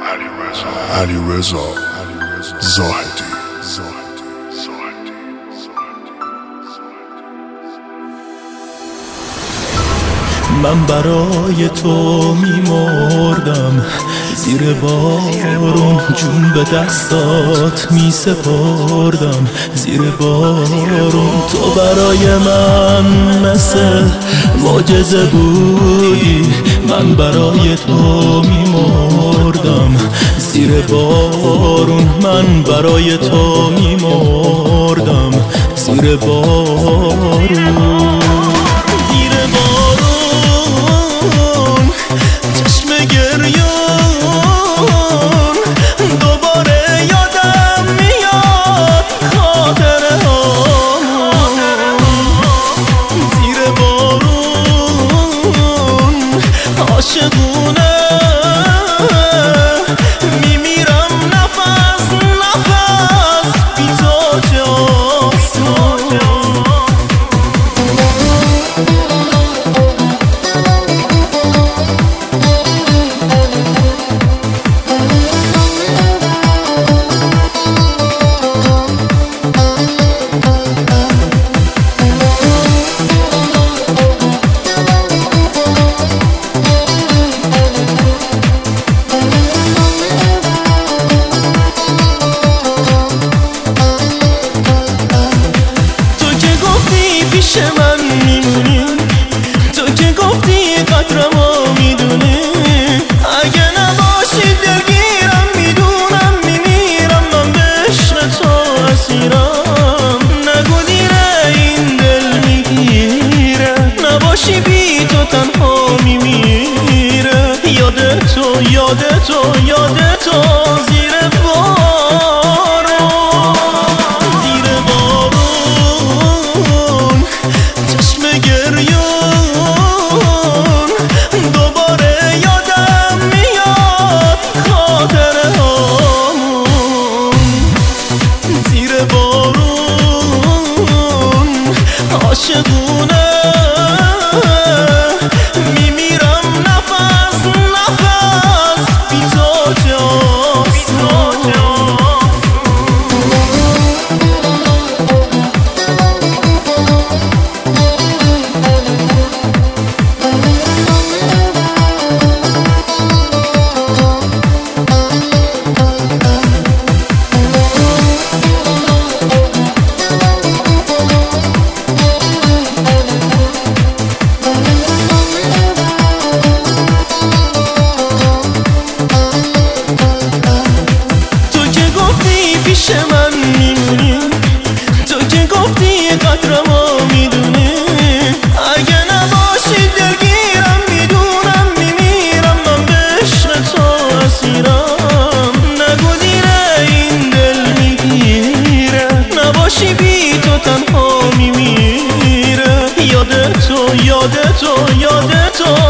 علیرضا زاهدی. من برای تو میمردم زیر بارون، جون به دستات میسپردم زیر بارون. تو برای من مثل معجزه بودی، من برای تو میمردم زیر بارون، من برای تو میمردم زیر بارون. چشم گریون دوباره یادم میاد خاطره هامون زیر بارون. عاشقونه میمیرم نفس نفس بی تو چه آسون. پیش من میمونی، تو که گفتی قدرمو میدونی. اگه نباشی دلگیرم میدونم میمیرم، من به عشق تو اسیرم. نگو دیره این دل میگیره، نباشی بی تو تنها میمیره. یاد تو یاد تو یاد تو زیر گریون دوباره یادم میاد خاطره هامون زیر بارون. عاشقونه میمیرم نفس نفس بی تو چه آسون. پیش من میمونی، تو که گفتی قدرمو میدونی. اگه نباشی دلگیرم میدونم میمیرم، من به عشق تو اسیرم. نگو دیره این دل میگیره، نباشی بی تو تنها میمیره. یاد تو یاد تو یاد تو